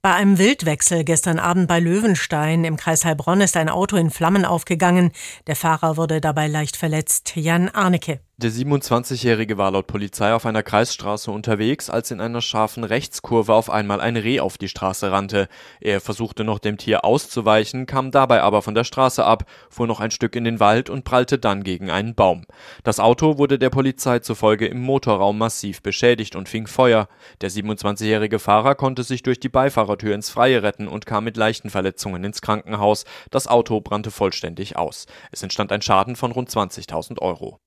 Bei einem Wildwechsel gestern Abend bei Löwenstein im Kreis Heilbronn ist ein Auto in Flammen aufgegangen. Der Fahrer wurde dabei leicht verletzt. Jan Arnecke. Der 27-Jährige war laut Polizei auf einer Kreisstraße unterwegs, als in einer scharfen Rechtskurve auf einmal ein Reh auf die Straße rannte. Er versuchte noch dem Tier auszuweichen, kam dabei aber von der Straße ab, fuhr noch ein Stück in den Wald und prallte dann gegen einen Baum. Das Auto wurde der Polizei zufolge im Motorraum massiv beschädigt und fing Feuer. Der 27-jährige Fahrer konnte sich durch die Beifahrertür ins Freie retten und kam mit leichten Verletzungen ins Krankenhaus. Das Auto brannte vollständig aus. Es entstand ein Schaden von rund 20.000 Euro.